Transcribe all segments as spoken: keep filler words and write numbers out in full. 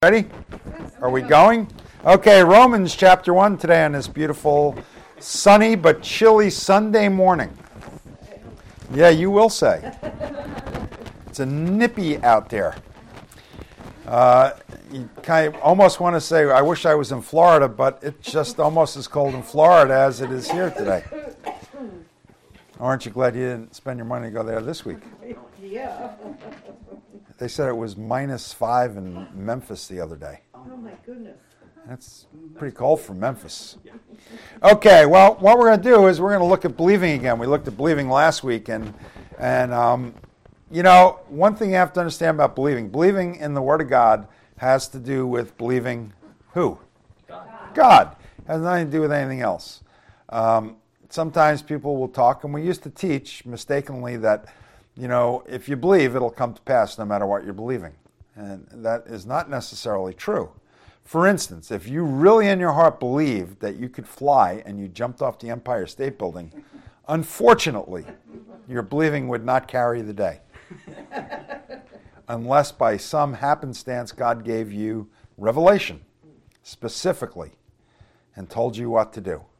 Ready? Are we going? Okay, Romans chapter one today on this beautiful sunny but chilly Sunday morning. Yeah, you will say. It's a nippy out there. Uh, you kind of almost want to say, I wish I was in Florida, but it's just almost as cold in Florida as it is here today. Aren't you glad you didn't spend your money to go there this week? Yeah. They said it was minus five in Memphis the other day. Oh my goodness. That's pretty cold for Memphis. Okay, well, what we're going to do is we're going to look at believing again. We looked at believing last week, and and um, you know, one thing you have to understand about believing: believing in the Word of God has to do with believing who? God. God. It has nothing to do with anything else. Um, sometimes people will talk, and we used to teach mistakenly that, you know, if you believe, it'll come to pass no matter what you're believing. And that is not necessarily true. For instance, if you really in your heart believed that you could fly and you jumped off the Empire State Building, unfortunately, your believing would not carry the day. Unless by some happenstance God gave you revelation specifically and told you what to do.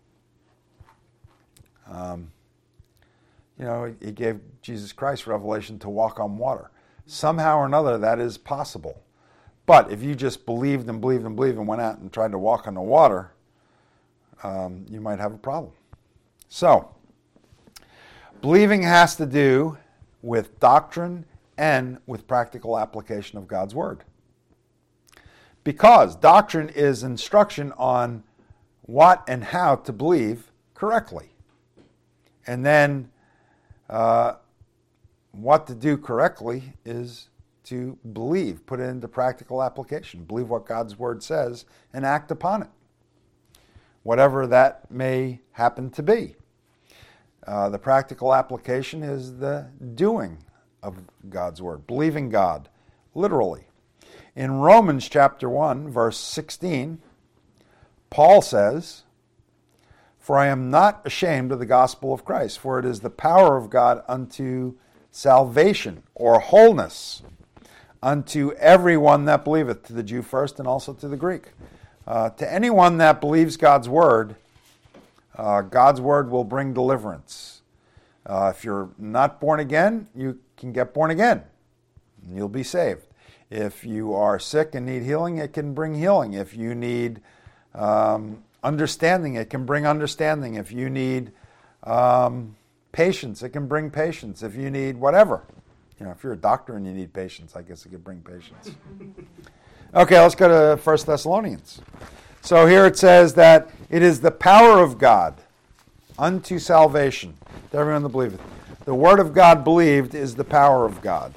Um, You know, he gave Jesus Christ revelation to walk on water. Somehow or another, that is possible. But if you just believed and believed and believed and went out and tried to walk on the water, um, you might have a problem. So, believing has to do with doctrine and with practical application of God's Word. Because doctrine is instruction on what and how to believe correctly. And then Uh, what to do correctly is to believe, put it into practical application, believe what God's Word says, and act upon it, whatever that may happen to be. Uh, the practical application is the doing of God's Word, believing God, literally. In Romans chapter one, verse sixteen, Paul says, "For I am not ashamed of the gospel of Christ, for it is the power of God unto salvation," or wholeness, "unto everyone that believeth," to the Jew first and also to the Greek. Uh, to anyone that believes God's word, uh, God's word will bring deliverance. Uh, if you're not born again, you can get born again, and you'll be saved. If you are sick and need healing, it can bring healing. If you need Um, understanding, it can bring understanding. If you need um, patience, it can bring patience. If you need whatever. You know, if you're a doctor and you need patience, I guess it could bring patience. Okay, let's go to First Thessalonians. So here it says that it is the power of God unto salvation to everyone that believeth. The word of God believed is the power of God.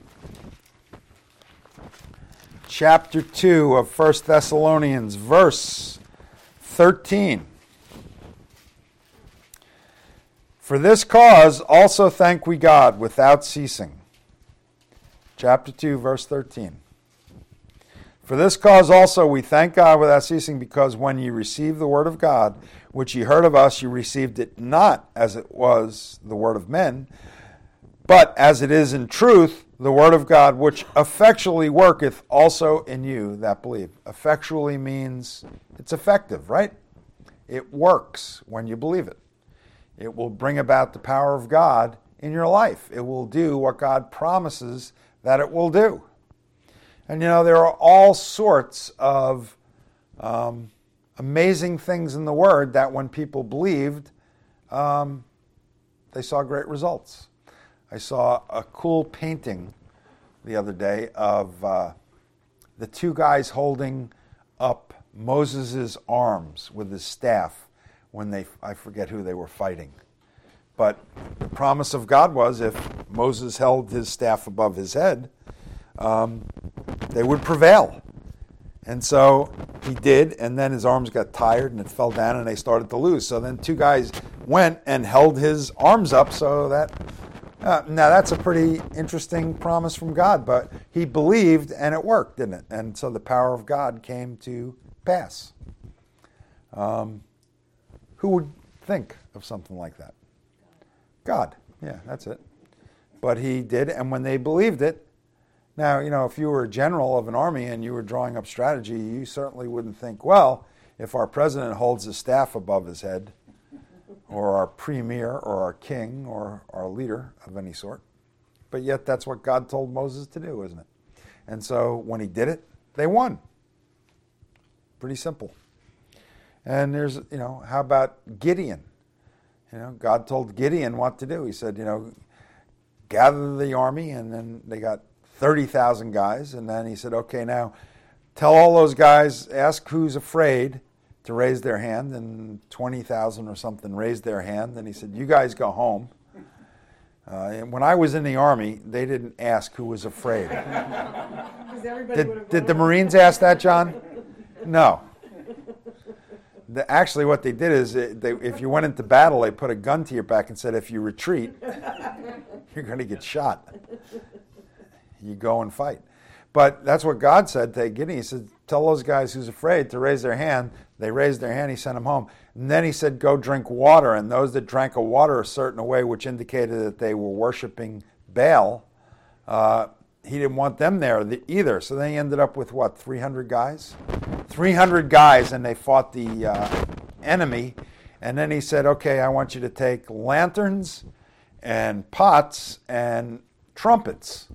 Chapter two of First Thessalonians, verse thirteen. "For this cause also thank we God without ceasing." Chapter two, verse thirteen. "For this cause also we thank God without ceasing, because when ye received the word of God, which ye heard of us, ye received it not as it was the word of men, but as it is in truth the word of God, which effectually worketh also in you that believe." Effectually means it's effective, right? It works when you believe it. It will bring about the power of God in your life. It will do what God promises that it will do. And you know, there are all sorts of um, amazing things in the Word that when people believed, um, they saw great results. I saw a cool painting the other day of uh, the two guys holding up Moses' arms with his staff when they, I forget who they were fighting. But the promise of God was if Moses held his staff above his head, um, they would prevail. And so he did, and then his arms got tired and it fell down and they started to lose. So then two guys went and held his arms up so that Uh, now, that's a pretty interesting promise from God, but he believed and it worked, didn't it? And so the power of God came to pass. Um, who would think of something like that? God. Yeah, that's it. But he did, and when they believed it, Now, you know, if you were a general of an army and you were drawing up strategy, you certainly wouldn't think, well, if our president holds his staff above his head, or our premier, or our king, or our leader of any sort. But yet that's what God told Moses to do, isn't it? And so when he did it, they won. Pretty simple. And there's, you know, how about Gideon? You know, God told Gideon what to do. He said, you know, gather the army, and then they got thirty thousand guys. And then he said, okay, now tell all those guys, ask who's afraid to raise their hand. And twenty thousand or something raised their hand. And he said, you guys go home. Uh, and when I was in the Army, they didn't ask who was afraid. Did, did the Marines ask that, John? No. The, actually, what they did is, it, they, if you went into battle, they put a gun to your back and said, if you retreat, you're going to get shot. You go and fight. But that's what God said to Gideon. He said, tell those guys who's afraid to raise their hand. They raised their hand. He sent them home. And then he said, go drink water. And those that drank a water a certain way, which indicated that they were worshiping Baal, uh, he didn't want them there either. So they ended up with, what, three hundred guys? three hundred guys, and they fought the uh, enemy. And then he said, okay, I want you to take lanterns and pots and trumpets.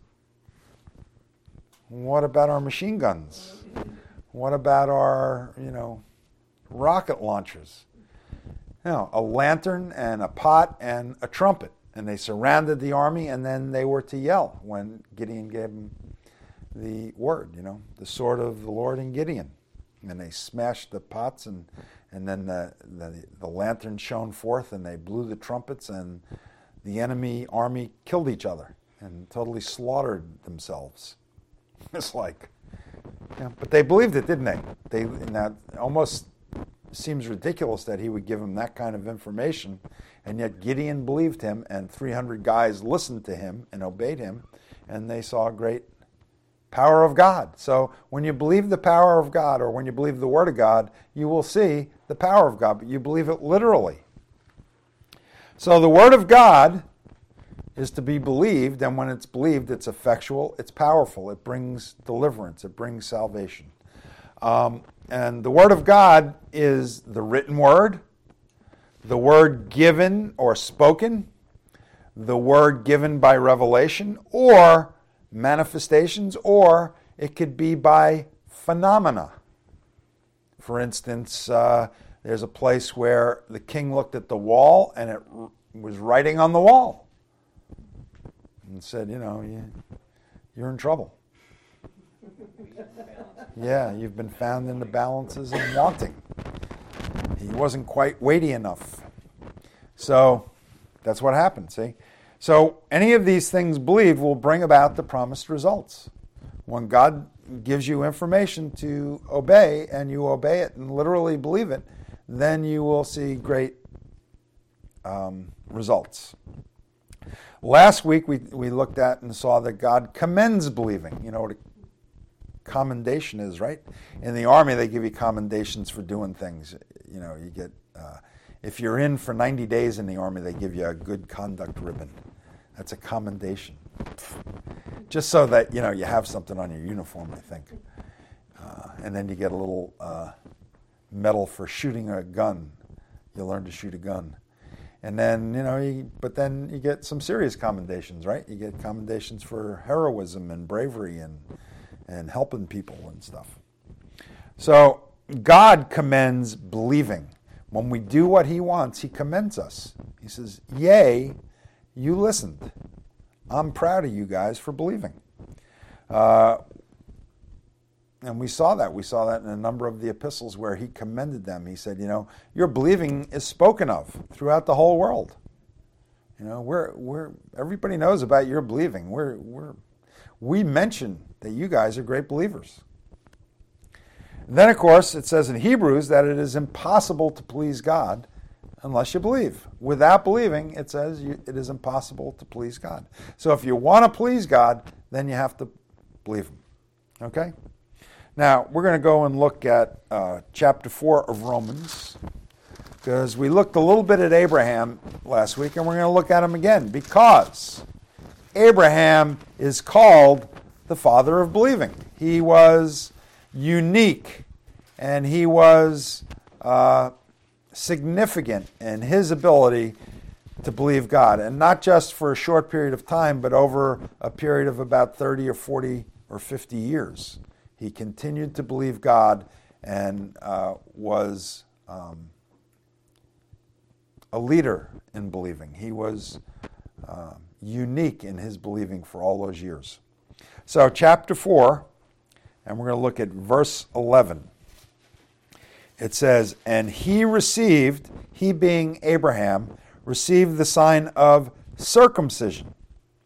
What about our machine guns? What about our, you know, rocket launchers? You know, a lantern and a pot and a trumpet. And they surrounded the army, and then they were to yell when Gideon gave them the word, you know, the sword of the Lord in Gideon. And they smashed the pots, and, and then the, the, the lantern shone forth, and they blew the trumpets, and the enemy army killed each other and totally slaughtered themselves. It's like, yeah, but they believed it, didn't they? They and that almost seems ridiculous that he would give them that kind of information, and yet Gideon believed him, and three hundred guys listened to him and obeyed him, and they saw great power of God. So when you believe the power of God, or when you believe the Word of God, you will see the power of God, but you believe it literally. So the Word of God is to be believed, and when it's believed, it's effectual, it's powerful, it brings deliverance, it brings salvation. Um, and the Word of God is the written Word, the Word given or spoken, the Word given by revelation, or manifestations, or it could be by phenomena. For instance, uh, there's a place where the king looked at the wall, and it r- was writing on the wall. And said, you know, you, you're in trouble. Yeah, you've been found in the balances and wanting. He wasn't quite weighty enough. So that's what happened, see? So any of these things believed will bring about the promised results. When God gives you information to obey, and you obey it and literally believe it, then you will see great um, results. Last week we, we looked at and saw that God commends believing. You know what a commendation is, right? In the Army, they give you commendations for doing things. You know, you get, uh, if you're in for ninety days in the Army, they give you a good conduct ribbon. That's a commendation. Just so that, you know, you have something on your uniform, I think. Uh, and then you get a little uh, medal for shooting a gun. You learn to shoot a gun. And then, you know, you, but then you get some serious commendations, right? You get commendations for heroism and bravery and and helping people and stuff. So God commends believing. When we do what he wants, he commends us. He says, yay, you listened. I'm proud of you guys for believing. Uh, and we saw that. We saw that in a number of the epistles where he commended them. He said, you know, your believing is spoken of throughout the whole world. You know, we're we're everybody knows about your believing. We're we're we mention that you guys are great believers. And then, of course, it says in Hebrews that it is impossible to please God unless you believe. Without believing, it says you, it is impossible to please God. So if you want to please God, then you have to believe him. Okay? Now, we're going to go and look at uh, chapter four of Romans, because we looked a little bit at Abraham last week, and we're going to look at him again, because Abraham is called the father of believing. He was unique, and he was uh, significant in his ability to believe God. And not just for a short period of time, but over a period of about thirty or forty or fifty years. He continued to believe God and uh, was um, a leader in believing. He was uh, unique in his believing for all those years. So chapter four, and we're going to look at verse eleven. It says, and he received, he being Abraham, received the sign of circumcision,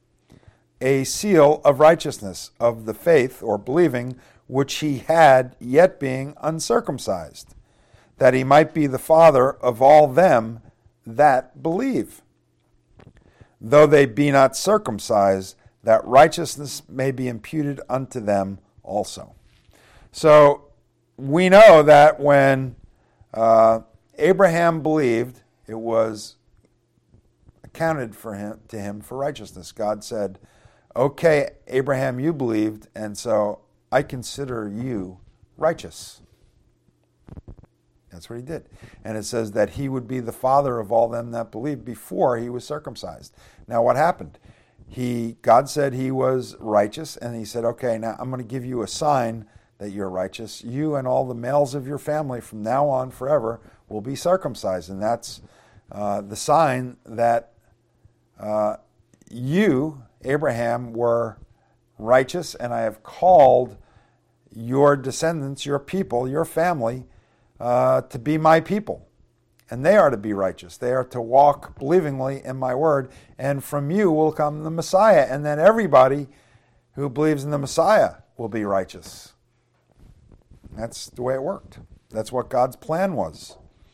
a seal of righteousness of the faith or believing which he had, yet being uncircumcised, that he might be the father of all them that believe, though they be not circumcised, that righteousness may be imputed unto them also. So we know that when uh, Abraham believed, it was accounted for him to him for righteousness. God said, okay, Abraham, you believed, and so I consider you righteous. That's what he did. And it says that he would be the father of all them that believed before he was circumcised. Now what happened? He, God said he was righteous, and he said, okay, now I'm going to give you a sign that you're righteous. You and all the males of your family from now on forever will be circumcised. And that's uh, the sign that uh, you, Abraham, were righteous, and I have called your descendants, your people, your family, uh, to be my people. And they are to be righteous. They are to walk believingly in my word, and from you will come the Messiah. And then everybody who believes in the Messiah will be righteous. That's the way it worked. That's what God's plan was.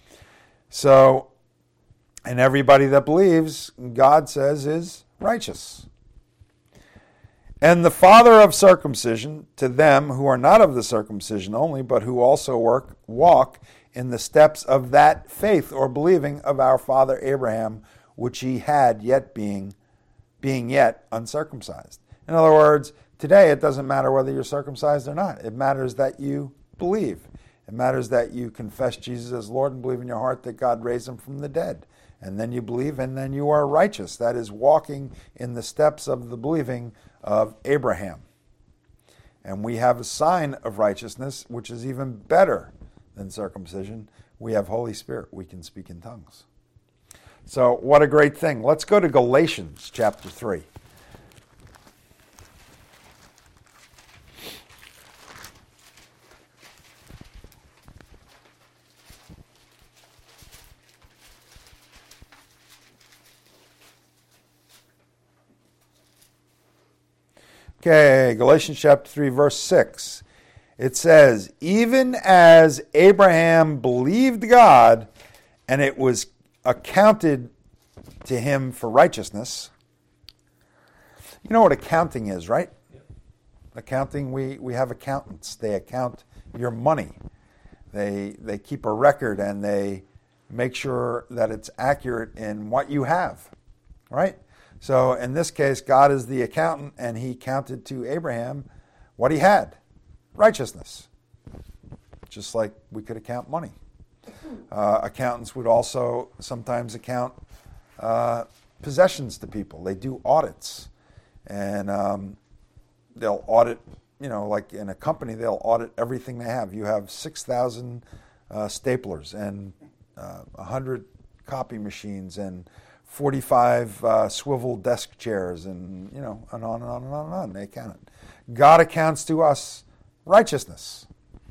So, and everybody that believes, God says, is righteous. And the father of circumcision to them who are not of the circumcision only, but who also work, walk in the steps of that faith or believing of our father Abraham, which he had yet being, being yet uncircumcised. In other words, today it doesn't matter whether you're circumcised or not. It matters that you believe. It matters that you confess Jesus as Lord and believe in your heart that God raised him from the dead. And then you believe, and then you are righteous. That is walking in the steps of the believing of Abraham. And we have a sign of righteousness, which is even better than circumcision. We have Holy Spirit. We can speak in tongues. So what a great thing. Let's go to Galatians chapter three. Okay, Galatians chapter three, verse six. It says, even as Abraham believed God, and it was accounted to him for righteousness. You know what accounting is, right? Yep. Accounting, we, we have accountants. They account your money. They, they keep a record, and they make sure that it's accurate in what you have, right? So in this case, God is the accountant, and he counted to Abraham what he had, righteousness, just like we could account money. Uh, accountants would also sometimes account uh, possessions to people. They do audits, and um, they'll audit, you know, like in a company, they'll audit everything they have. You have six thousand uh, staplers and uh, one hundred copy machines and forty-five uh, swivel desk chairs, and you know, and on and on and on and on. They account it. God accounts to us righteousness.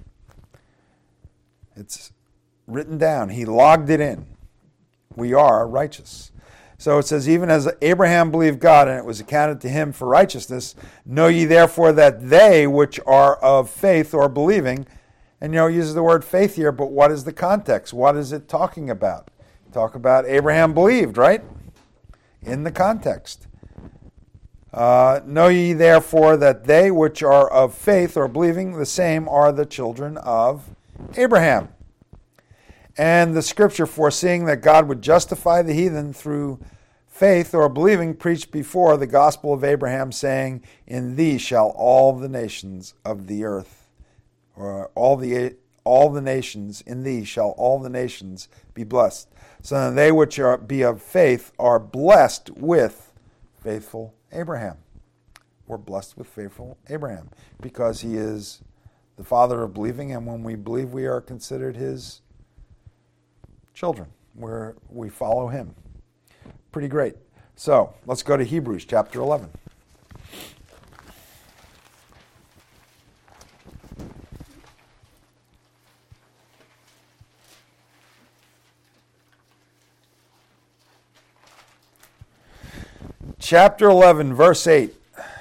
It's written down. He logged it in. We are righteous. So it says, even as Abraham believed God, and it was accounted to him for righteousness, know ye therefore that they which are of faith or believing, and you know, it uses the word faith here, but what is the context? What is it talking about? Talk about Abraham believed, right? In the context. Uh, know ye therefore that they which are of faith or believing, the same are the children of Abraham. And the scripture foreseeing that God would justify the heathen through faith or believing preached before the gospel of Abraham, saying, in thee shall all the nations of the earth, or all the all the nations, in thee shall all the nations be blessed. So that they which are be of faith are blessed with faithful Abraham. We're blessed with faithful Abraham because he is the father of believing, and when we believe, we are considered his children, where we follow him. Pretty great. So let's go to Hebrews chapter eleven. Chapter eleven, verse eight.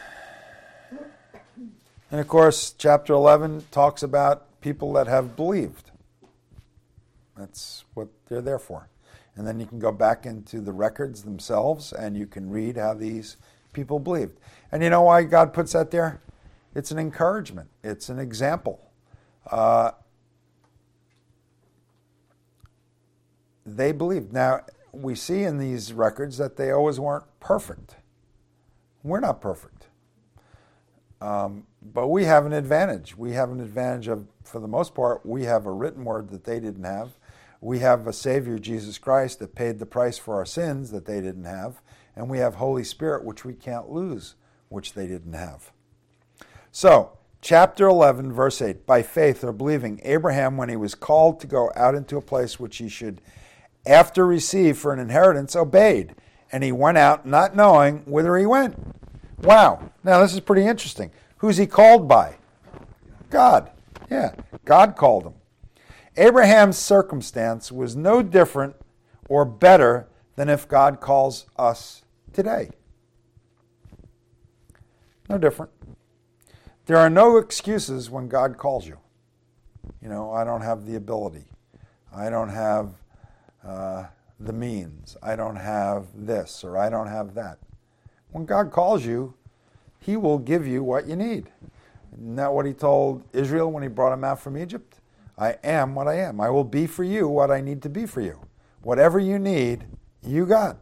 And of course, chapter eleven talks about people that have believed. That's what they're there for. And then you can go back into the records themselves and you can read how these people believed. And you know why God puts that there? It's an encouragement. It's an example. Uh, they believed. Now, we see in these records that they always weren't perfect. We're not perfect. Um, but we have an advantage. We have an advantage of, for the most part, we have a written word that they didn't have. We have a Savior, Jesus Christ, that paid the price for our sins that they didn't have. And we have Holy Spirit, which we can't lose, which they didn't have. So, chapter eleven, verse eight. By faith or believing, Abraham, when he was called to go out into a place which he should after receive for an inheritance, obeyed. And he went out not knowing whither he went. Wow. Now, this is pretty interesting. Who's he called by? God. Yeah, God called him. Abraham's circumstance was no different or better than if God calls us today. No different. There are no excuses when God calls you. You know, I don't have the ability. I don't have uh, the means. I don't have this or I don't have that. When God calls you, he will give you what you need. Isn't that what he told Israel when he brought him out from Egypt? I am what I am. I will be for you what I need to be for you. Whatever you need, you got.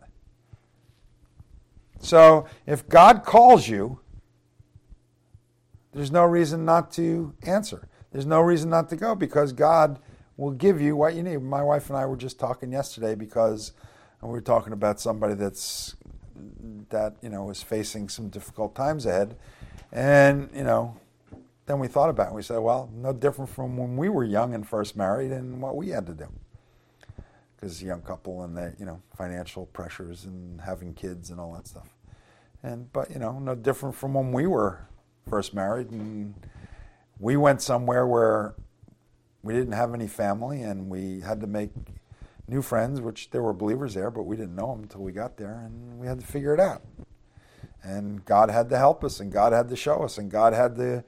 So if God calls you, there's no reason not to answer. There's no reason not to go because God will give you what you need. My wife and I were just talking yesterday because we were talking about somebody that's that, you know, is facing some difficult times ahead. And, you know, then we thought about it. We said, well, no different from when we were young and first married and what we had to do. Because a young couple and the, you know, financial pressures and having kids and all that stuff. And, but, you know, no different from when we were first married and we went somewhere where we didn't have any family and we had to make new friends, which there were believers there, but we didn't know them until we got there, and we had to figure it out. And God had to help us, and God had to show us, and God had the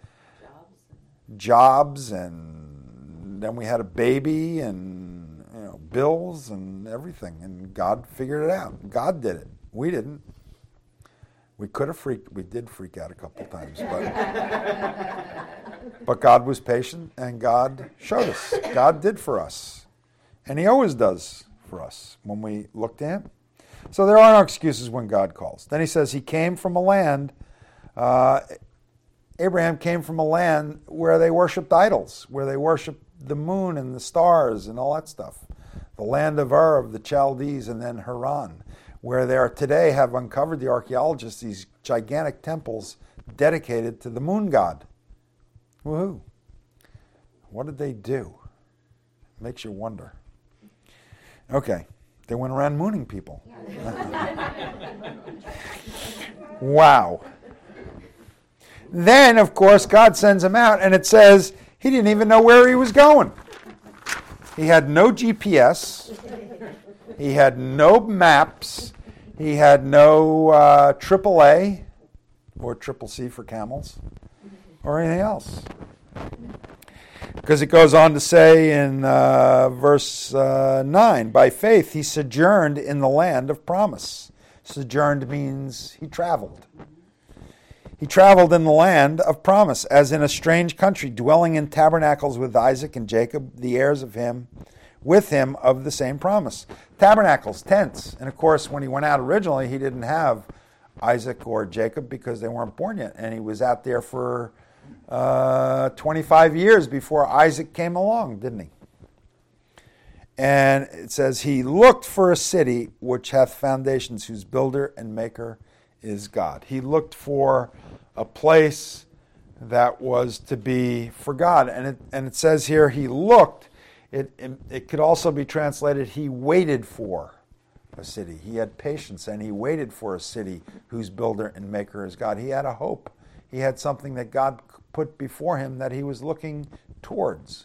jobs, and then we had a baby, and you know, bills, and everything, and God figured it out. God did it. We didn't. We could have freaked. We did freak out a couple times, but but God was patient, and God showed us. God did for us. And he always does for us when we look to him. So there are no excuses when God calls. Then he says he came from a land, uh, Abraham came from a land where they worshipped idols, where they worshipped the moon and the stars and all that stuff. The land of Ur of the Chaldees and then Haran, where they are today have uncovered the archaeologists these gigantic temples dedicated to the moon god. Woohoo. What did they do? Makes you wonder. Okay, they went around mooning people. Wow. Then, of course, God sends him out, and it says he didn't even know where he was going. He had no G P S. He had no maps. He had no uh, triple A, or triple C for camels, or anything else. Because it goes on to say in uh, verse uh, nine, by faith he sojourned in the land of promise. Sojourned means he traveled. He traveled in the land of promise, as in a strange country, dwelling in tabernacles with Isaac and Jacob, the heirs of him, with him of the same promise. Tabernacles, tents. And of course, when he went out originally, he didn't have Isaac or Jacob because they weren't born yet. And he was out there for uh, twenty-five years before Isaac came along, didn't he? And it says, he looked for a city which hath foundations, whose builder and maker is God. He looked for a place that was to be for God. And it, and it says here, he looked. It, it, it could also be translated, he waited for a city. He had patience, and he waited for a city whose builder and maker is God. He had a hope. He had something that God put before him that he was looking towards.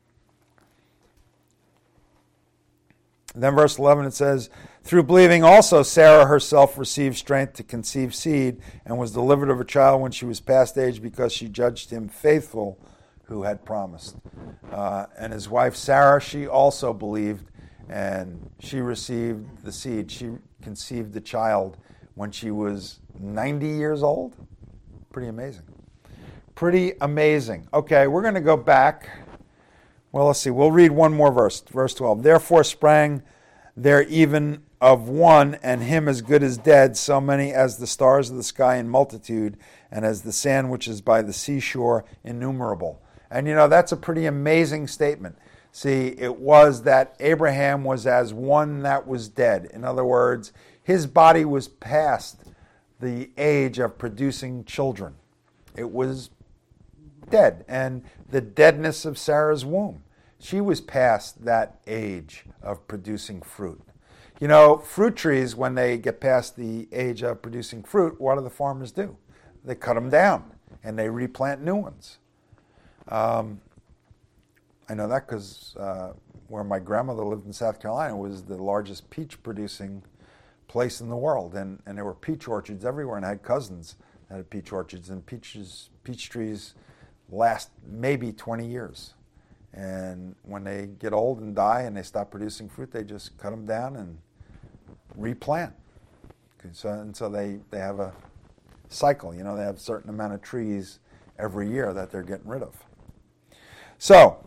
Then verse eleven, it says, through believing also Sarah herself received strength to conceive seed, and was delivered of a child when she was past age, because she judged him faithful who had promised. Uh, and his wife Sarah, she also believed, and she received the seed. She conceived the child when she was ninety years old. Pretty amazing. Pretty amazing. Okay, we're going to go back. Well, let's see. We'll read one more verse. Verse twelve. Therefore sprang there even of one, and him as good as dead, so many as the stars of the sky in multitude, and as the sand which is by the seashore innumerable. And you know, that's a pretty amazing statement. See, it was that Abraham was as one that was dead. In other words, his body was past the age of producing children. It was dead. And the deadness of Sarah's womb, she was past that age of producing fruit. You know, fruit trees, when they get past the age of producing fruit, what do the farmers do? They cut them down and they replant new ones. Um, I know that because uh, where my grandmother lived in South Carolina was the largest peach producing place in the world, and, and there were peach orchards everywhere, and I had cousins that had peach orchards, and peaches, peach trees last maybe twenty years. And when they get old and die and they stop producing fruit, they just cut them down and replant. So, and so they, they have a cycle. You know, they have a certain amount of trees every year that they're getting rid of. So,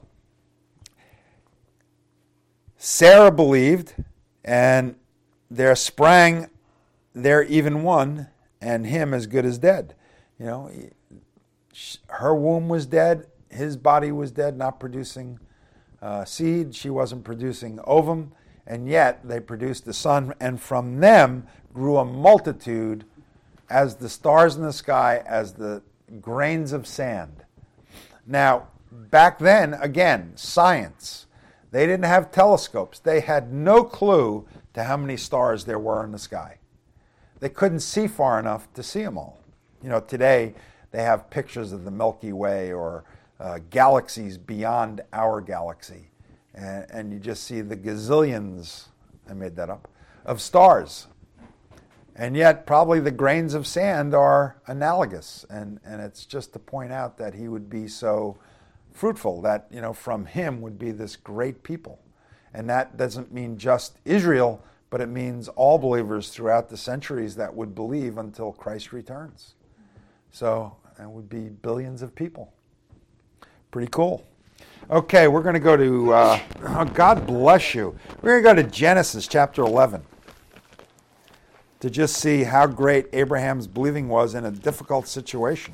Sarah believed, and there sprang there even one, and him as good as dead. You know, her womb was dead, his body was dead, not producing uh, seed. She wasn't producing ovum, and yet they produced a son, and from them grew a multitude as the stars in the sky, as the grains of sand. Now, back then, again, science. They didn't have telescopes. They had no clue to how many stars there were in the sky. They couldn't see far enough to see them all. You know, today they have pictures of the Milky Way or uh, galaxies beyond our galaxy. And, and you just see the gazillions, I made that up, of stars. And yet probably the grains of sand are analogous. And, and it's just to point out that he would be so fruitful, that, you know, from him would be this great people. And that doesn't mean just Israel, but it means all believers throughout the centuries that would believe until Christ returns. So it would be billions of people. Pretty cool. Okay, we're going to go to, uh, oh, God bless you. We're going to go to Genesis chapter eleven to just see how great Abraham's believing was in a difficult situation.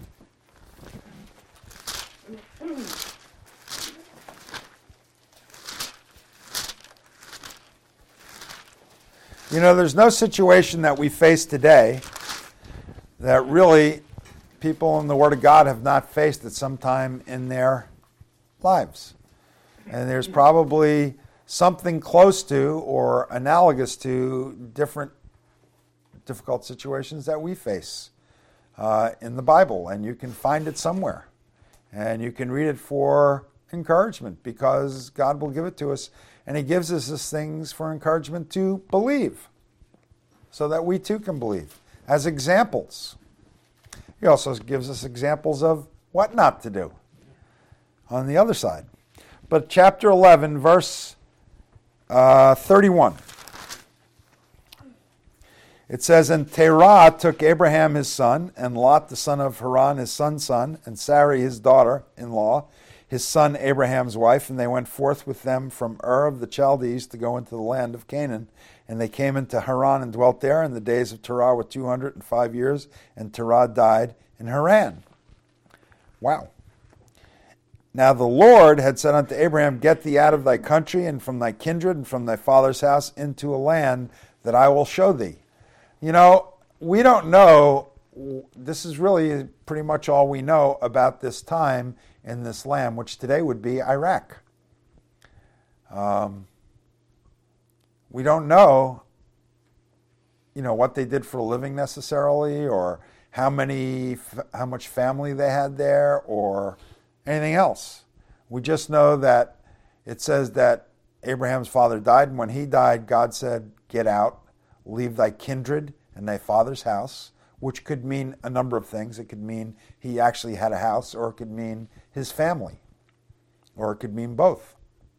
You know, there's no situation that we face today that really people in the Word of God have not faced at some time in their lives. And there's probably something close to or analogous to different difficult situations that we face uh, in the Bible. And you can find it somewhere. And you can read it for encouragement, because God will give it to us. And he gives us these things for encouragement to believe, so that we too can believe, as examples. He also gives us examples of what not to do on the other side. But chapter eleven, verse uh, thirty-one. It says, and Terah took Abraham his son, and Lot the son of Haran his son's son, and Sarai his daughter-in-law, his son Abraham's wife, and they went forth with them from Ur of the Chaldees to go into the land of Canaan. And they came into Haran and dwelt there, and the days of Terah were two hundred and five years, and Terah died in Haran. Wow. Now the Lord had said unto Abraham, Get thee out of thy country, and from thy kindred, and from thy father's house, into a land that I will show thee. You know, we don't know, this is really pretty much all we know about this time in this land, which today would be Iraq. Um, we don't know, you know, what they did for a living necessarily, or how many, how much family they had there, or anything else. We just know that it says that Abraham's father died, and when he died, God said, Get out, leave thy kindred and thy father's house, which could mean a number of things. It could mean he actually had a house, or it could mean his family, or it could mean both.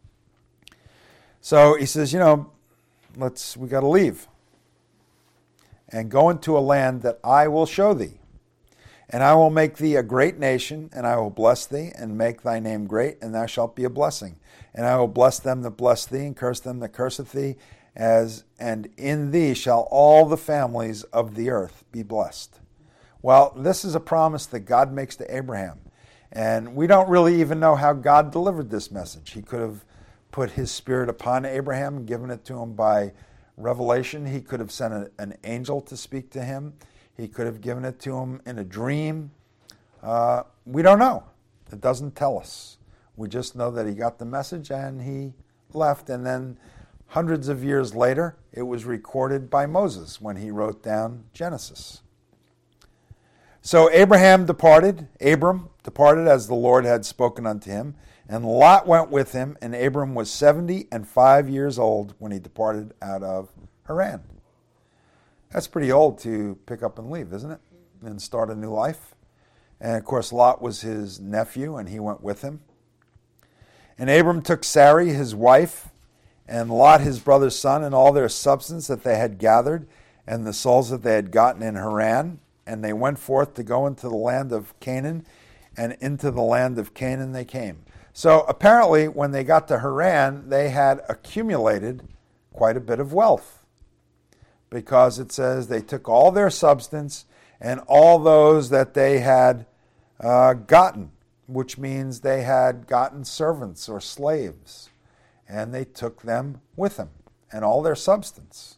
So he says, you know, let's we got to leave and go into a land that I will show thee. And I will make thee a great nation, and I will bless thee, and make thy name great, and thou shalt be a blessing. And I will bless them that bless thee, and curse them that curseth thee, as and in thee shall all the families of the earth be blessed. Well, this is a promise that God makes to Abraham. And we don't really even know how God delivered this message. He could have put his spirit upon Abraham and given it to him by revelation. He could have sent a, an angel to speak to him. He could have given it to him in a dream. Uh, we don't know. It doesn't tell us. We just know that he got the message and he left. And then hundreds of years later, it was recorded by Moses when he wrote down Genesis. So Abraham departed, Abram departed as the Lord had spoken unto him, and Lot went with him, and Abram was seventy and five years old when he departed out of Haran. That's pretty old to pick up and leave, isn't it? And start a new life. And of course, Lot was his nephew, and he went with him. And Abram took Sarai, his wife, and Lot, his brother's son, and all their substance that they had gathered, and the souls that they had gotten in Haran. And they went forth to go into the land of Canaan, and into the land of Canaan they came. So apparently, when they got to Haran, they had accumulated quite a bit of wealth. Because it says they took all their substance and all those that they had uh, gotten, which means they had gotten servants or slaves, and they took them with them and all their substance.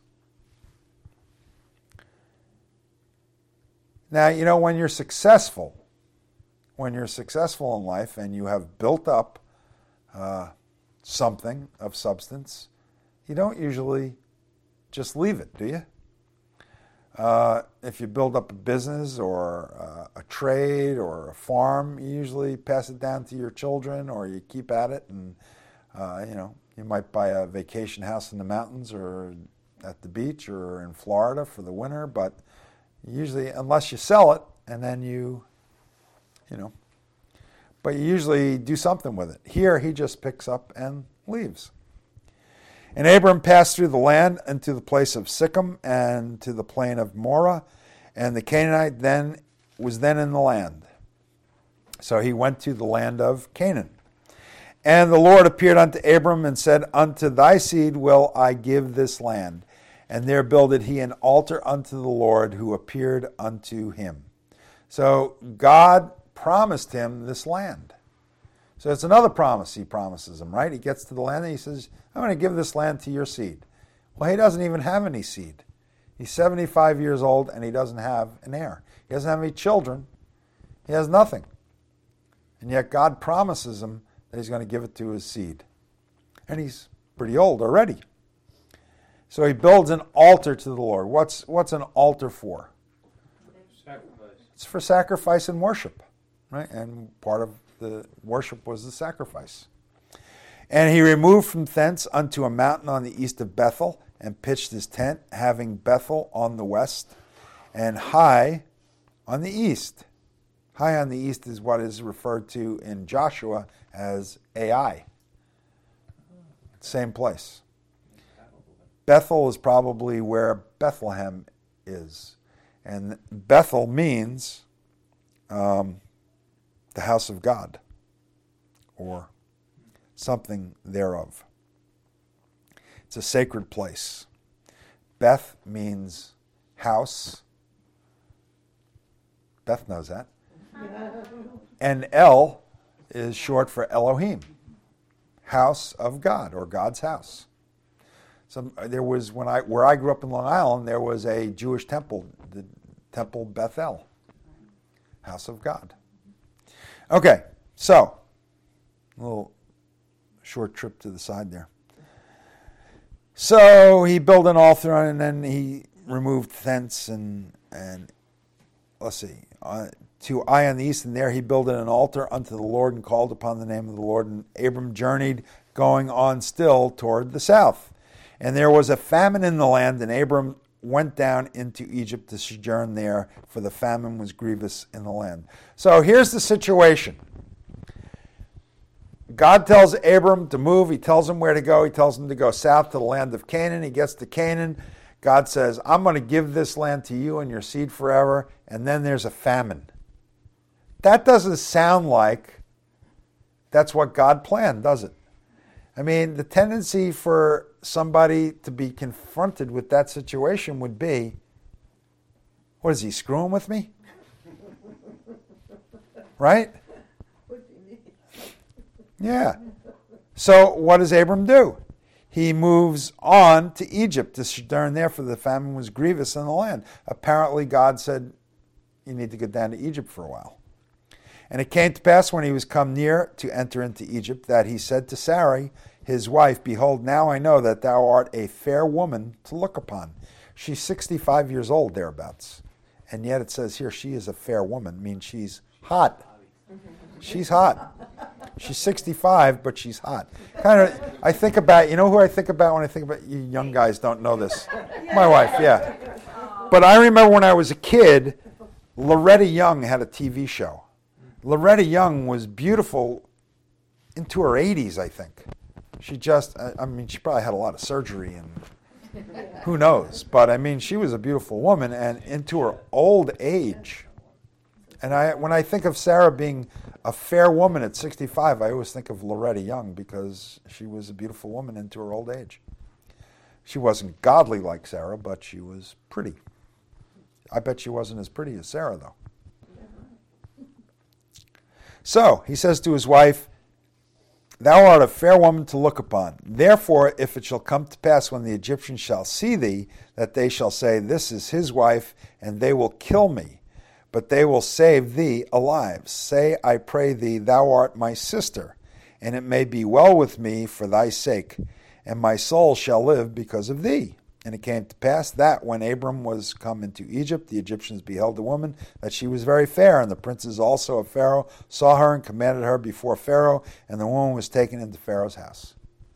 Now, you know, when you're successful, when you're successful in life and you have built up uh, something of substance, you don't usually just leave it, do you? Uh, if you build up a business or uh, a trade or a farm, you usually pass it down to your children, or you keep at it, and uh, you know, you might buy a vacation house in the mountains or at the beach or in Florida for the winter, but usually, unless you sell it, and then you, you know, but you usually do something with it. Here, he just picks up and leaves. And Abram passed through the land unto the place of Sichem and to the plain of Moreh, and the Canaanite then was then in the land. So he went to the land of Canaan. And the Lord appeared unto Abram and said, Unto thy seed will I give this land. And there builded he an altar unto the Lord who appeared unto him. So God promised him this land. So it's another promise he promises him, right? He gets to the land and he says, I'm going to give this land to your seed. Well, he doesn't even have any seed. He's seventy-five years old and he doesn't have an heir. He doesn't have any children. He has nothing. And yet God promises him that he's going to give it to his seed. And he's pretty old already. So he builds an altar to the Lord. What's, what's an altar for? Sacrifice. It's for sacrifice and worship, right? And part of the worship was the sacrifice. And he removed from thence unto a mountain on the east of Bethel, and pitched his tent, having Bethel on the west, and Hai on the east. Hai on the east is what is referred to in Joshua as Ai. Same place. Bethel is probably where Bethlehem is. And Bethel means um, the house of God, or something thereof. It's a sacred place. Beth means house. Beth knows that. And El is short for Elohim, house of God, or God's house. So there was, when I where I grew up in Long Island, there was a Jewish temple, the Temple Bethel, house of God. Okay, so a little short trip to the side there. So he built an altar, and then he removed thence and and let's see, uh, to Ai on the east, and there he builded an altar unto the Lord and called upon the name of the Lord. And Abram journeyed, going on still toward the south. And there was a famine in the land, and Abram went down into Egypt to sojourn there, for the famine was grievous in the land. So here's the situation. God tells Abram to move. He tells him where to go. He tells him to go south to the land of Canaan. He gets to Canaan. God says, I'm going to give this land to you and your seed forever. And then there's a famine. That doesn't sound like that's what God planned, does it? I mean, the tendency for somebody to be confronted with that situation would be, what is he, screwing with me? Right? Yeah. So what does Abram do? He moves on to Egypt to sojourn there, for the famine was grievous in the land. Apparently God said, you need to get down to Egypt for a while. And it came to pass, when he was come near to enter into Egypt, that he said to Sarai, his wife, behold, now I know that thou art a fair woman to look upon. She's sixty-five years old, thereabouts. And yet it says here she is a fair woman, means she's hot. She's hot. She's sixty-five, but she's hot. Kind of, I think about, you know who I think about when I think about, you young guys don't know this. My wife, yeah. But I remember when I was a kid, Loretta Young had a T V show. Loretta Young was beautiful into her eighties, I think. She just, I mean, she probably had a lot of surgery and who knows. But I mean, she was a beautiful woman, and into her old age. And I, when I think of Sarah being a fair woman at sixty-five, I always think of Loretta Young, because she was a beautiful woman into her old age. She wasn't godly like Sarah, but she was pretty. I bet she wasn't as pretty as Sarah, though. So he says to his wife, thou art a fair woman to look upon. Therefore, if it shall come to pass, when the Egyptians shall see thee, that they shall say, this is his wife, and they will kill me, but they will save thee alive. Say, I pray thee, thou art my sister, and it may be well with me for thy sake, and my soul shall live because of thee. And it came to pass that, when Abram was come into Egypt, the Egyptians beheld the woman, that she was very fair. And the princes also of Pharaoh saw her and commanded her before Pharaoh, and the woman was taken into Pharaoh's house.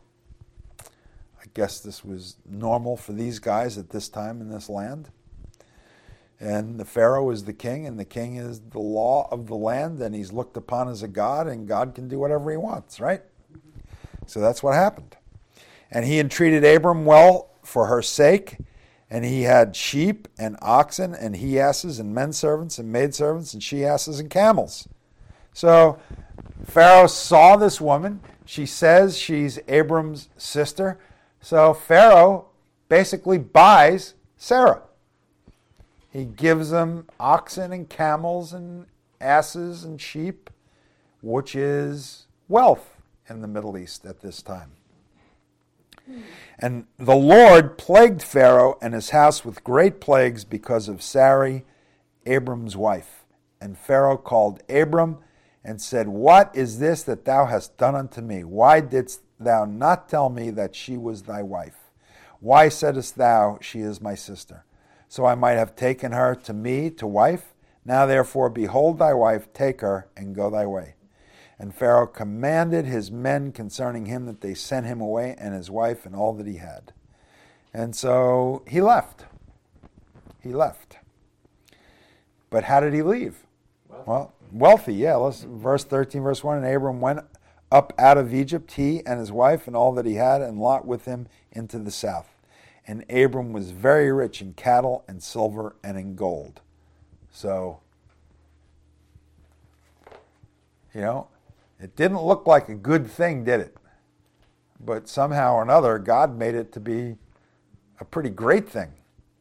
I guess this was normal for these guys at this time in this land. And the Pharaoh is the king, and the king is the law of the land, and he's looked upon as a god, and God can do whatever he wants, right? So that's what happened. And he entreated Abram well for her sake, and he had sheep and oxen and he-asses and men servants and maidservants and she-asses and camels. So Pharaoh saw this woman. She says she's Abram's sister. So Pharaoh basically buys Sarah. He gives them oxen and camels and asses and sheep, which is wealth in the Middle East at this time. And the Lord plagued Pharaoh and his house with great plagues because of Sarai, Abram's wife. And Pharaoh called Abram and said, what is this that thou hast done unto me? Why didst thou not tell me that she was thy wife? Why saidst thou, she is my sister? So I might have taken her to me to wife. Now therefore, behold thy wife, take her, and go thy way. And Pharaoh commanded his men concerning him that they sent him away, and his wife and all that he had. And so he left. He left. But how did he leave? Wealthy. Well, wealthy, yeah. Let's, verse thirteen, verse one, and Abram went up out of Egypt, he and his wife and all that he had, and Lot with him into the south. And Abram was very rich in cattle and silver and in gold. So, you know, It didn't look like a good thing, did it? But somehow or another, God made it to be a pretty great thing.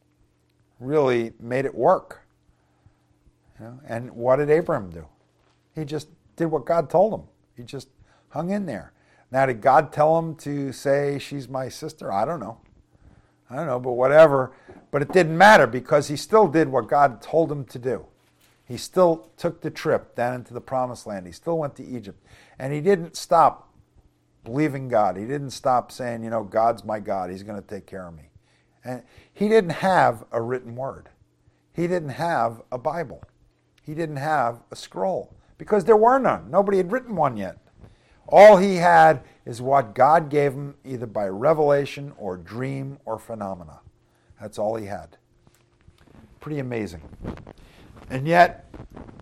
Really made it work. You know? And what did Abraham do? He just did what God told him. He just hung in there. Now, did God tell him to say, she's my sister? I don't know. I don't know, but whatever. But it didn't matter because he still did what God told him to do. He still took the trip down into the promised land. He still went to Egypt. And he didn't stop believing God. He didn't stop saying, you know, God's my God. He's going to take care of me. And he didn't have a written word. He didn't have a Bible. He didn't have a scroll because there were none. Nobody had written one yet. All he had is what God gave him either by revelation or dream or phenomena. That's all he had. Pretty amazing. And yet,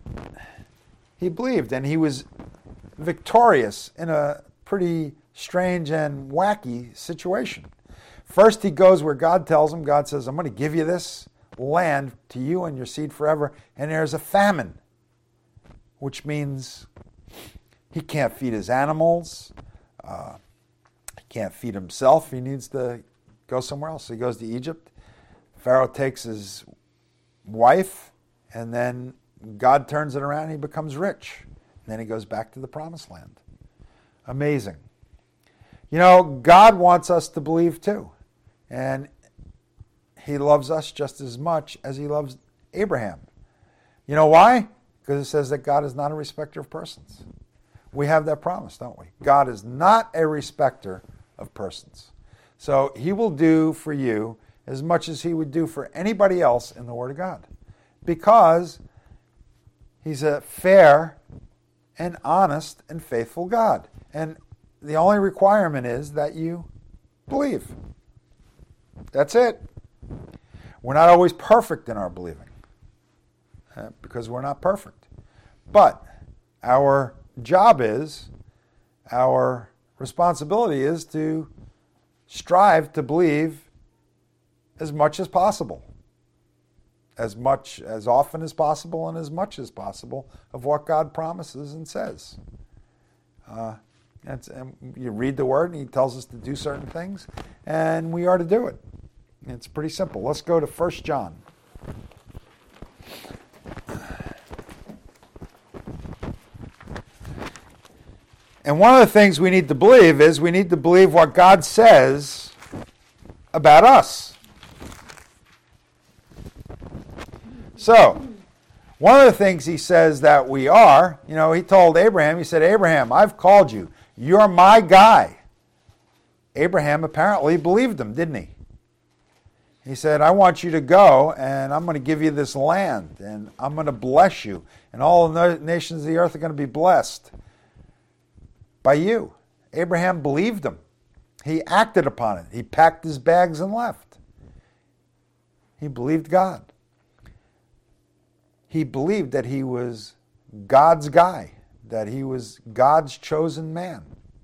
he believed, and he was victorious in a pretty strange and wacky situation. First, he goes where God tells him, God says, I'm going to give you this land to you and your seed forever, and there's a famine, which means he can't feed his animals, uh, he can't feed himself, he needs to go somewhere else. So he goes to Egypt. Pharaoh takes his wife, and then God turns it around and he becomes rich. And then he goes back to the promised land. Amazing. You know, God wants us to believe too. And he loves us just as much as he loves Abraham. You know why? Because it says that God is not a respecter of persons. We have that promise, don't we? God is not a respecter of persons. So he will do for you as much as he would do for anybody else in the Word of God. Because he's a fair and honest and faithful God. And the only requirement is that you believe. That's it. We're not always perfect in our believing uh, because we're not perfect. But our job is, our responsibility is to strive to believe as much as possible. As much, as often as possible and as much as possible of what God promises and says. Uh, and, and you read the Word and he tells us to do certain things and we are to do it. It's pretty simple. Let's go to First John. And one of the things we need to believe is we need to believe what God says about us. So, one of the things he says that we are, you know, he told Abraham, he said, Abraham, I've called you. You're my guy. Abraham apparently believed him, didn't he? He said, I want you to go, and I'm going to give you this land, and I'm going to bless you, and all the nations of the earth are going to be blessed by you. Abraham believed him. He acted upon it. He packed his bags and left. He believed God. He believed that he was God's guy, that he was God's chosen man.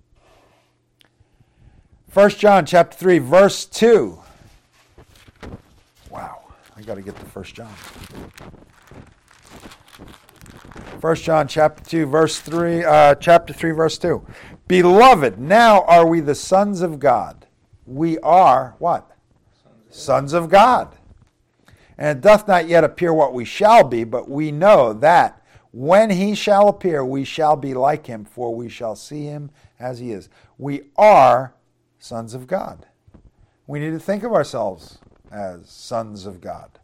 First John chapter three, verse two. Wow, I got to get to First John. First John chapter two, verse three, uh, chapter three, verse two. Beloved, now are we the sons of God. We are what? Sons of God. And it doth not yet appear what we shall be, but we know that when he shall appear, we shall be like him, for we shall see him as he is. We are sons of God. We need to think of ourselves as sons of God.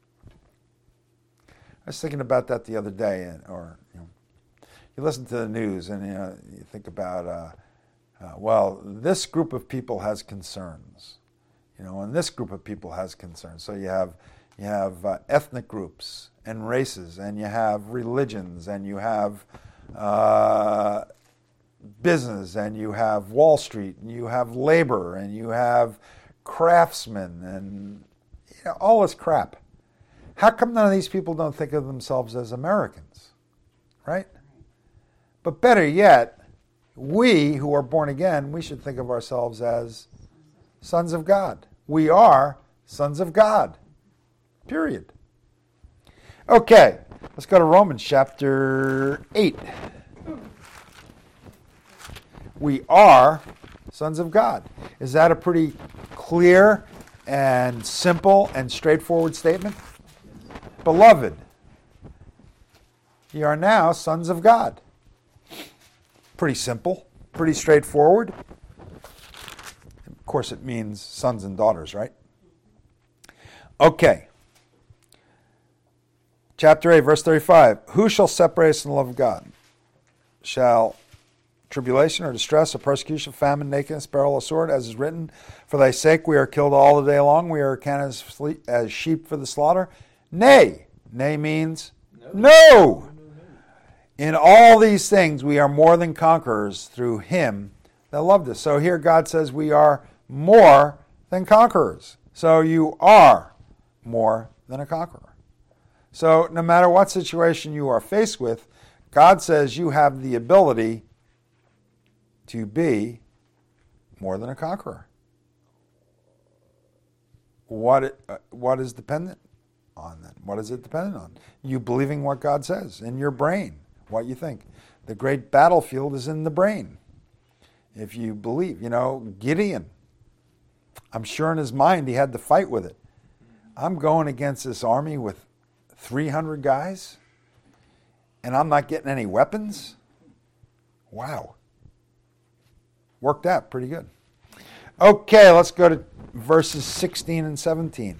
I was thinking about that the other day, and or you know, you listen to the news and you know, you think about, uh, uh, well, this group of people has concerns, you know, and this group of people has concerns. So you have you have uh, ethnic groups and races, and you have religions, and you have uh, business, and you have Wall Street, and you have labor, and you have craftsmen, and you know, all this crap. How come none of these people don't think of themselves as Americans, right? But better yet, we who are born again, we should think of ourselves as sons of God. We are sons of God, period. Okay, let's go to Romans chapter eight. we are sons of God. Is that a pretty clear and simple and straightforward statement? Beloved, ye are now sons of God. Pretty simple, pretty straightforward. Of course, it means sons and daughters, right? Okay. Chapter eight, verse thirty-five. Who shall separate us from the love of God? Shall tribulation or distress or persecution, famine, nakedness, peril, or sword, as is written, for thy sake we are killed all the day long, we are accounted as fle- as sheep for the slaughter? Nay. Nay means no. no. In all these things we are more than conquerors through him that loved us. So here God says we are more than conquerors. So you are more than a conqueror. So no matter what situation you are faced with, God says you have the ability to be more than a conqueror. What it, uh, what is dependent on then? What is it dependent on? You believing what God says in your brain, what you think. The great battlefield is in the brain. If you believe, you know, Gideon, I'm sure in his mind he had to fight with it. I'm going against this army with three hundred guys, and I'm not getting any weapons? Wow. Worked out pretty good. Okay, let's go to verses sixteen and seventeen.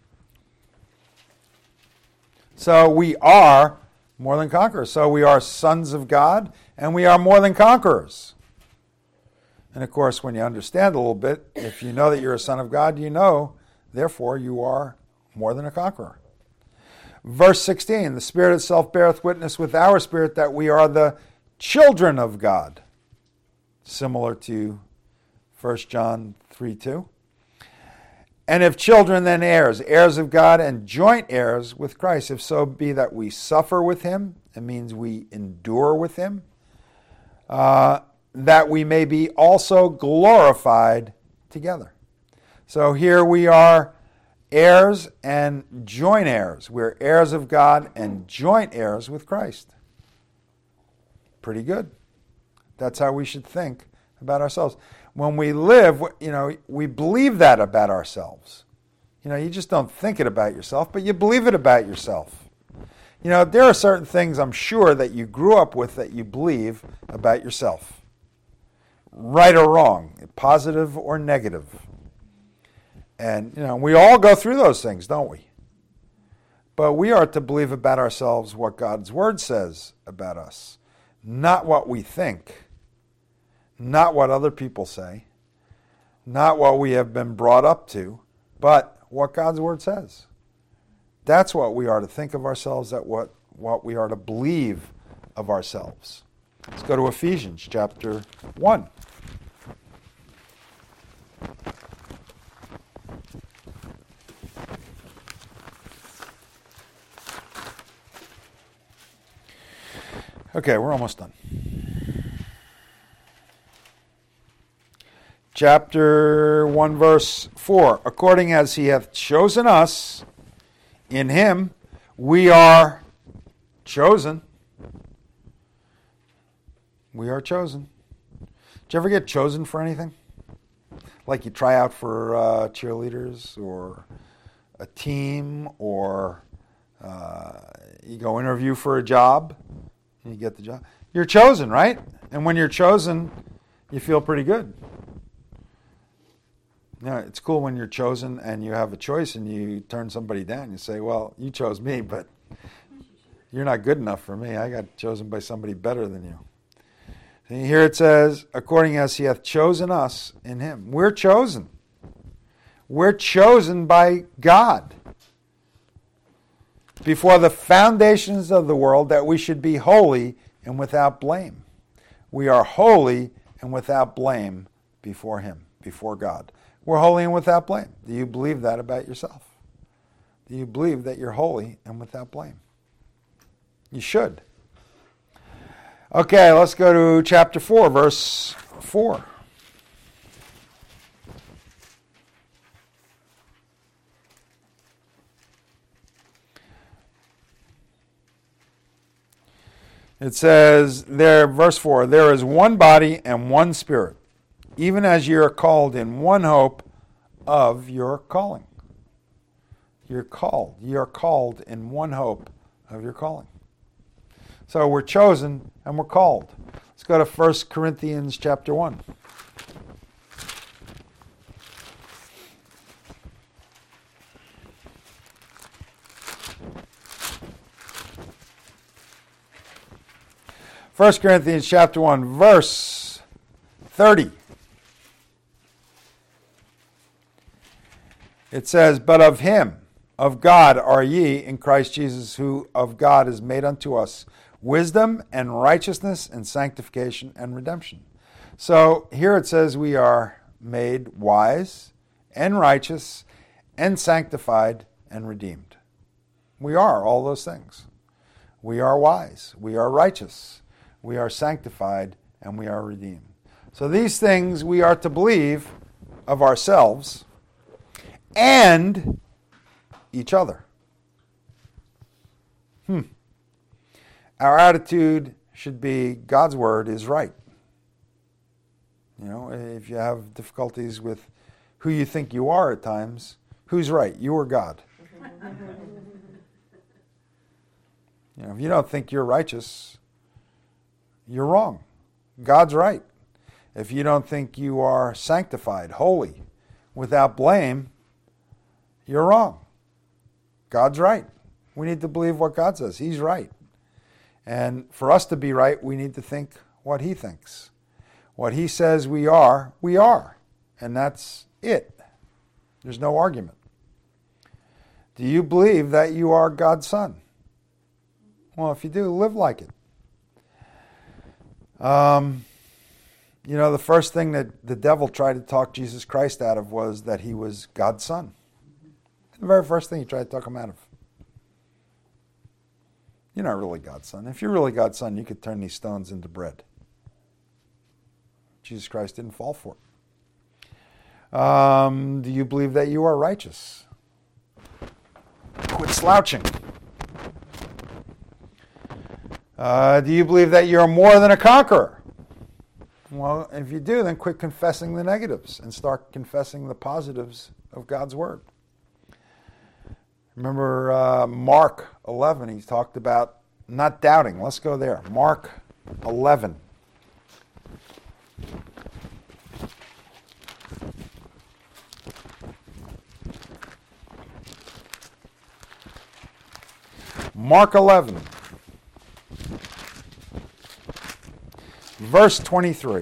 So we are more than conquerors. So we are sons of God, and we are more than conquerors. And of course, when you understand a little bit, if you know that you're a son of God, you know, therefore, you are more than a conqueror. Verse sixteen, the Spirit itself beareth witness with our spirit that we are the children of God. Similar to First John three two. And if children, then heirs, heirs of God and joint heirs with Christ, if so be that we suffer with him, it means we endure with him, uh, that we may be also glorified together. So here we are heirs and joint heirs. We're heirs of God and joint heirs with Christ. Pretty good. That's how we should think about ourselves. When we live, you know, we believe that about ourselves. You know, you just don't think it about yourself, but you believe it about yourself. You know, there are certain things I'm sure that you grew up with that you believe about yourself. Right or wrong, positive or negative. And, you know, we all go through those things, don't we? But we are to believe about ourselves what God's Word says about us, not what we think. Not what other people say, not what we have been brought up to, but what God's Word says. That's what we are to think of ourselves, that what, what we are to believe of ourselves. Let's go to Ephesians chapter one. Okay, we're almost done. Chapter one, verse four. According as he hath chosen us, in him we are chosen. We are chosen. Did you ever get chosen for anything? Like you try out for uh, cheerleaders or a team, or uh, you go interview for a job and you get the job. You're chosen, right? And when you're chosen, you feel pretty good. Yeah, it's cool when you're chosen and you have a choice and you turn somebody down. You say, well, you chose me, but you're not good enough for me. I got chosen by somebody better than you. And here it says, according as he hath chosen us in him. We're chosen. We're chosen by God before the foundations of the world, that we should be holy and without blame. We are holy and without blame before him, before God. We're holy and without blame. Do you believe that about yourself? Do you believe that you're holy and without blame? You should. Okay, let's go to chapter four, verse four. It says there, verse four, there is one body and one spirit, even as you are called in one hope of your calling. You're called. You're called in one hope of your calling. So we're chosen and we're called. Let's go to First Corinthians chapter one. First Corinthians chapter one, verse thirty. It says, but of him, of God are ye in Christ Jesus, who of God is made unto us wisdom and righteousness and sanctification and redemption. So here it says we are made wise and righteous and sanctified and redeemed. We are all those things. We are wise. We are righteous. We are sanctified and we are redeemed. So these things we are to believe of ourselves and each other. Hmm. Our attitude should be God's word is right. You know, if you have difficulties with who you think you are at times, who's right, you or God? You know, if you don't think you're righteous, you're wrong. God's right. If you don't think you are sanctified, holy, without blame, you're wrong. God's right. We need to believe what God says. He's right. And for us to be right, we need to think what he thinks. What he says we are, we are. And that's it. There's no argument. Do you believe that you are God's son? Well, if you do, live like it. Um, you know, the first thing that the devil tried to talk Jesus Christ out of was that he was God's son. The very first thing he tried to talk him out of. You're not really God's son. If you're really God's son, you could turn these stones into bread. Jesus Christ didn't fall for it. Um, do you believe that you are righteous? Quit slouching. Uh, do you believe that you're more than a conqueror? Well, if you do, then quit confessing the negatives and start confessing the positives of God's word. Remember uh, Mark eleven, he talked about not doubting. Let's go there. Mark eleven. Mark eleven. Verse twenty-three.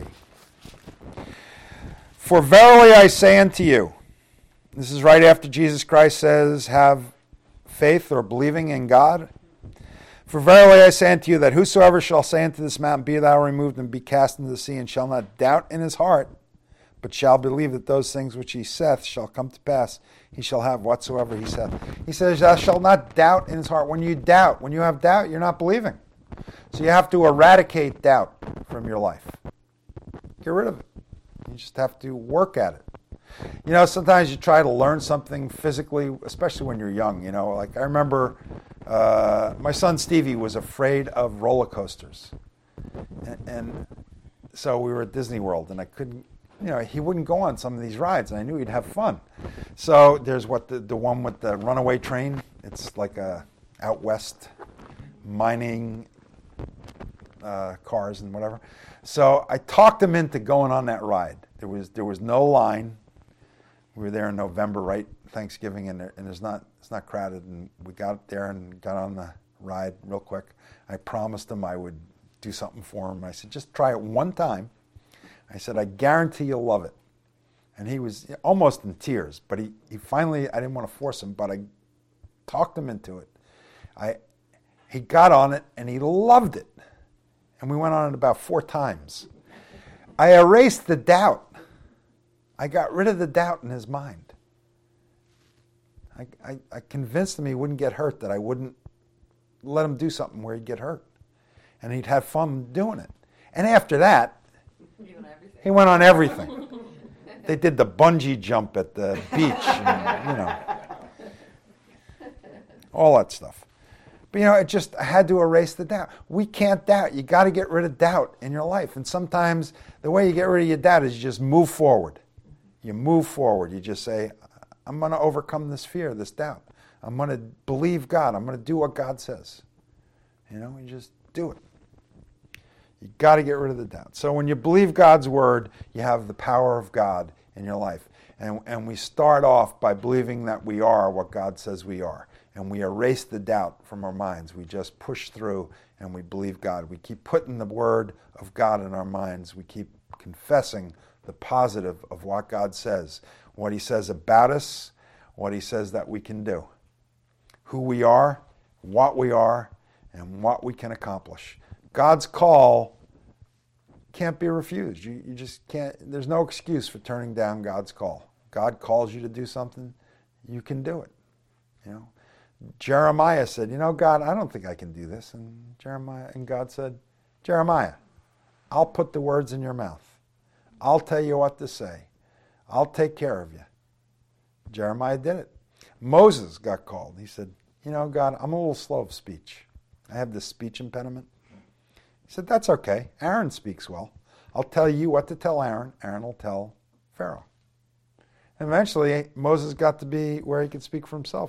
For verily I say unto you, this is right after Jesus Christ says, have faith or believing in God. For verily I say unto you that whosoever shall say unto this mountain, be thou removed and be cast into the sea, and shall not doubt in his heart, but shall believe that those things which he saith shall come to pass, he shall have whatsoever he saith. He says, thou shalt not doubt in his heart. When you doubt, when you have doubt, you're not believing. So you have to eradicate doubt from your life. Get rid of it. You just have to work at it. You know, sometimes you try to learn something physically, especially when you're young. You know, like I remember uh, my son Stevie was afraid of roller coasters. And, and so we were at Disney World, and I couldn't, you know, he wouldn't go on some of these rides, and I knew he'd have fun. So there's what the, the one with the runaway train. It's like a out west mining uh, cars and whatever. So I talked him into going on that ride. There was there was no line. We were there in November, right, Thanksgiving, and, there, and there's not it's not crowded. And we got there and got on the ride real quick. I promised him I would do something for him. I said, just try it one time. I said, I guarantee you'll love it. And he was almost in tears, but he, he finally, I didn't want to force him, but I talked him into it. I He got on it, and he loved it. And we went on it about four times. I erased the doubt. I got rid of the doubt in his mind. I, I, I convinced him he wouldn't get hurt, that I wouldn't let him do something where he'd get hurt. And he'd have fun doing it. And after that, he went on everything. They did the bungee jump at the beach, and, you know, all that stuff. But, you know, it just I had to erase the doubt. We can't doubt. You got to get rid of doubt in your life. And sometimes the way you get rid of your doubt is you just move forward. You move forward. You just say, I'm going to overcome this fear, this doubt. I'm going to believe God. I'm going to do what God says. You know, you just do it. You got to get rid of the doubt. So when you believe God's word, you have the power of God in your life. And, and we start off by believing that we are what God says we are. And we erase the doubt from our minds. We just push through and we believe God. We keep putting the word of God in our minds. We keep confessing the positive of what God says, what he says about us, what he says that we can do, who we are, what we are, and what we can accomplish. God's call can't be refused. You, you just can't, there's no excuse for turning down God's call. God calls you to do something, you can do it. You know, Jeremiah said, you know, God, I don't think I can do this. And Jeremiah and God said, Jeremiah, I'll put the words in your mouth. I'll tell you what to say. I'll take care of you. Jeremiah did it. Moses got called. He said, you know, God, I'm a little slow of speech. I have this speech impediment. He said, that's okay. Aaron speaks well. I'll tell you what to tell Aaron. Aaron will tell Pharaoh. And eventually, Moses got to be where he could speak for himself.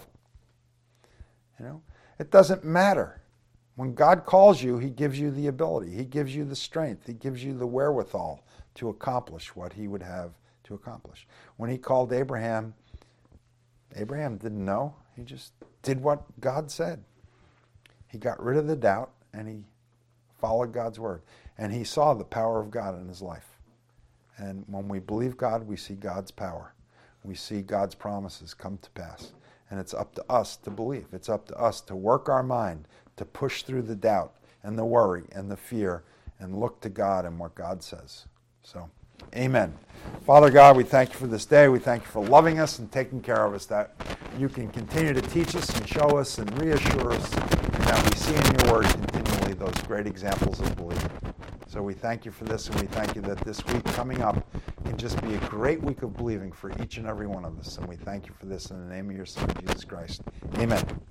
You know, it doesn't matter. When God calls you, he gives you the ability. He gives you the strength. He gives you the wherewithal to accomplish what he would have to accomplish. When he called Abraham, Abraham didn't know. He just did what God said. He got rid of the doubt and he followed God's word. And he saw the power of God in his life. And when we believe God, we see God's power. We see God's promises come to pass. And it's up to us to believe. It's up to us to work our mind, to push through the doubt and the worry and the fear and look to God and what God says. So, amen. Father God, we thank you for this day. We thank you for loving us and taking care of us, that you can continue to teach us and show us and reassure us, and that we see in your word continually those great examples of believing. So we thank you for this, and we thank you that this week coming up can just be a great week of believing for each and every one of us. And we thank you for this in the name of your Son, Jesus Christ. Amen.